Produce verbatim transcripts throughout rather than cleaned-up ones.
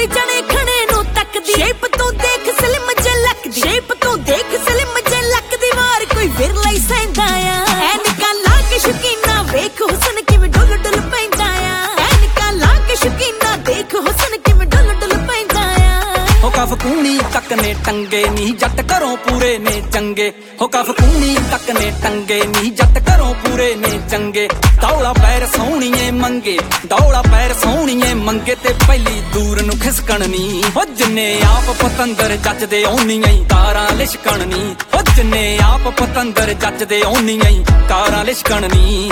ਤੇਰੀ ਜਣੇ ਖਣੇ ਨੂੰ ਤੱਕਦੀ ਸ਼ੇਪ ਤੂੰ ਦੇਖ ਸਲਿਮ ਜੇ ਲੱਗਦੀ ਸ਼ੇਪ ਤੂੰ ਦੇਖ ਸਲਿਮ ਜੇ ਲੱਗਦੀ ਵਾਰ ਕੋਈ ਵਿਰਲਾ ਹੀ ਸਹਿੰਦਾ ਆ ਐਨਕਾਂ ਲਾ ਕੇ ਸ਼ੁਕੀਨਾ ਵੇਖ ਹੁਸਨ ਕਿਵੇਂ ਡੁੱਲ ਡੁੱਲ ਪੈਂਦਾ ਆ ਐਨਕਾਂ ਲਾ ਕੇ ਸ਼ੁਕੀਨਾ ਦੇਖ ਹੁਸਨ ਕਿਵੇਂ ਡੁੱਲ ਡੁੱਲ ਪੈਂਦਾ ਆ ਹੋ ਕਫ ਕੂਣੀ ਤੱਕ ਨੇ ਟੰਗੇ ਨੀ ਜੱਟ ਘਰੋਂ ਪੂਰੇ ਨੇ ਚੰਗੇ ਹੋ ਕਫ ਕੂਣੀ ਤੱਕ ਨੇ ਟੰਗੇ ਨੀ ਜੱਟ ਘਰੋਂ ਪੂਰੇ ਨੇ ਚੰਗੇ ਦੌਲਾ ਪੈਰ ਸੋਹਣੀਏ ਮੰਗੇ ਦੌਲਾ ਪੈਰ ਸੋਹਣੀਏ ਮੰਗੇ ਤੇ ਪਹਿਲੀ ਦੂਰ ਨੂੰ ਖਿਸਕਣ ਨੀ ਹੋ ਜਿੰਨੇ ਆਪ ਪਤੰਦਰ ਜੱਜਦੇ ਓਨੀਆਂ ਹੀ ਤਾਰਾਂ ਲਿਸ਼ਕਣ ਨੀ ਹੋ ਜਿੰਨੇ ਆਪ ਪਤੰਦਰ ਜੱਜਦੇ ਓਨੀਆਂ ਹੀ ਤਾਰਾਂ ਲਿਸ਼ਕਣ ਨੀ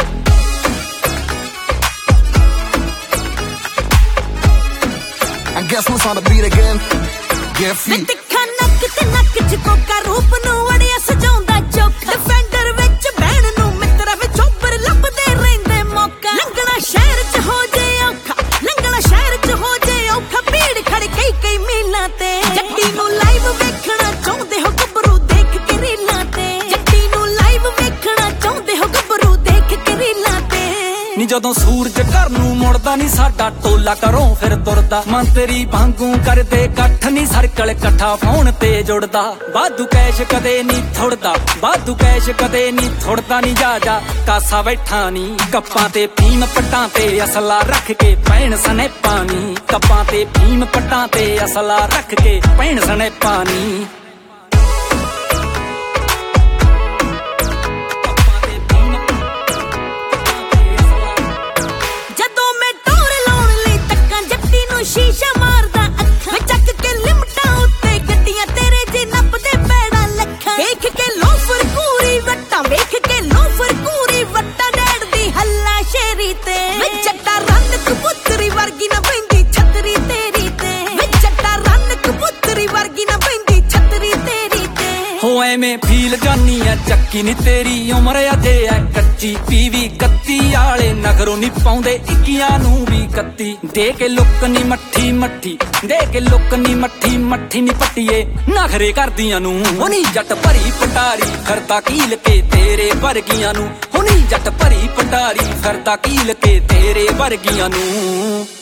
And guess who's on the beat again? Get feet. ਤਿੱਖਾ ਨੱਕ ਤੇ ਨੱਕ ਚ ਕੋਕਾ ਰੂਪ ਨੂੰ ਅੜਿਆ ਸਜਾਉਂਦਾ ਚੋਖਾ ਡਿਫੈਂਡਰ ਵਿੱਚ ਬਹਿਣ ਨੂੰ ਮਿੱਤਰਾਂ ਵਿੱਚ ਉੱਪਰ ਲੱਭਦੇ ਰਹਿੰਦੇ ਮੌਕਾ ਲੰਘਣਾ ਸ਼ਹਿਰ ਚ ਹੋ ਜੇ ਔਖਾ ਲੰਘਣਾ ਸ਼ਹਿਰ ਚ ਹੋ ਜੇ ਔਖਾ ਭੀੜ ਖੜ ਕਈ ਕਈ ਮੀਲਾਂ ਤੇ ਜੱਟੀ ਨੂੰ ਲਾਈਵ ਵੇਖਣਾ ਚਾਹੁੰਦੇ ਹੋ ਗੱਭਰੂ ਦੇਖ ਕੇ ਰੀਲਾਂ ਤੇ ਜੱਟੀ ਨੂੰ ਲਾਈਵ ਵੇਖਣਾ ਚਾਹੁੰਦੇ ਹੋ ਗੱਭਰੂ ਦੇਖ ਕੇ ਰੀਲਾਂ ਤੇ ਨੀ ਜਦੋਂ ਸੂਰਜ ਘਰ ਨੂੰ ਮੁੜਦਾ ਨੀ ਸਾਡਾ ਟੋਲਾ ਘਰੋਂ ਫਿਰ ਤੁਰਦਾ ਮਨ ਤੇਰੀ ਵਾਂਗੂ ਕਰਦੇ ਇਕੱਠ ਨੀ ਸਰਕਲ ਇਕੱਠਾ ਫੋਨ ਤੇ ਜੁੜਦਾ ਵਾਧੂ ਕੈਸ਼ ਕਦੇ ਨੀ ਥੁੜਦਾ ਵਾਧੂ ਕੈਸ਼ ਕਦੇ ਨੀ ਥੁੜਦਾ ਨੀ ਜਾ ਜਾ ਕਾਸਾ ਬੈਠਾ ਨੀ ਕੱਪਾਂ ਤੇ ਫੀਮ ਪੱਟਾਂ ਤੇ ਅਸਲਾ ਰੱਖ ਕੇ ਪੈਣ ਸਨੇ ਪਾਣੀ ਕੱਪਾਂ ਤੇ ਫੀਮ ਪੱਟਾਂ ਤੇ ਅਸਲਾ ਰੱਖ ਕੇ ਪੈਣ ਸਨੇ ਪਾਣੀ ਸ਼ੀਸ਼ਾ ਮਾਰਦਾ ਅੱਖਾਂ ਚੱਕ ਕੇ ਲਿਮਟਾਂ ਉੱਤੇ ਗੱਡੀਆਂ ਤੇਰੇ ਜੇ ਨੱਪਦੇ ਪੈੜਾ ਲੱਖਾਂ ਵੇਖ ਕੇ ਲੋਫਰ ਪੂਰੀ ਵੱਟਾਂ ਵੇਖ ਕੇ ਲੋਫਰ ਪੂਰੀ ਵੱਟਾਂ ਡੈਡ ਦੀ ਹੱਲਾ ਸ਼ੇਰੀ ਤੇ ਵਿੱਚ ਜੱਟਾ ਰੰਨ ਕਬੂਤਰੀ ਵਰਗੀ ਨਾ ਪੈਂਦੀ ਛਤਰੀ ਤੇਰੀ ਤੇ ਵਿੱਚ ਜੱਟਾ ਰੰਨ ਕਬੂਤਰੀ ਵਰਗੀ ਨਾ ਪੈਂਦੀ ਛਤਰੀ ਤੇਰੀ ਤੇ ਹੋ ਐਵੇਂ ਫੀਲ ਜਾਨੀ ਆ ਚੱਕੀ ਨੀ ਤੇਰੀ ਉਮਰ ਅਜੇ ਐ ਕੱਚੀ ਪੀਵੀ ਕੱਤੀ ਆਲੇ ਨਗਰੋਂ ਨੀ ਪਾਉਂਦੇ ਇੱਕੀਆਂ ਨੂੰ ਵੀ ਕੱਤੀ ਦੇ ਕੇ ਲੁੱਕ ਨੀ ਮੱਠੀ ਮੱਠੀ ਦੇ ਕੇ ਲੁੱਕ ਨੀ ਮੱਠੀ ਮੱਠੀ ਨੀ ਪੱਟੀਏ ਨਖਰੇ ਕਰਦੀਆਂ ਨੂੰ ਹੁਣੀ ਜੱਟ ਭਰੀ ਪਟਾਰੀ ਫਿਰਦਾ ਕੀਲ ਕੇ ਤੇਰੇ ਵਰਗੀਆਂ ਨੂੰ ਹੁਣੀ ਜੱਟ ਭਰੀ ਪਟਾਰੀ ਫਿਰਦਾ ਕੀਲ ਕੇ ਤੇਰੇ ਵਰਗੀਆਂ ਨੂੰ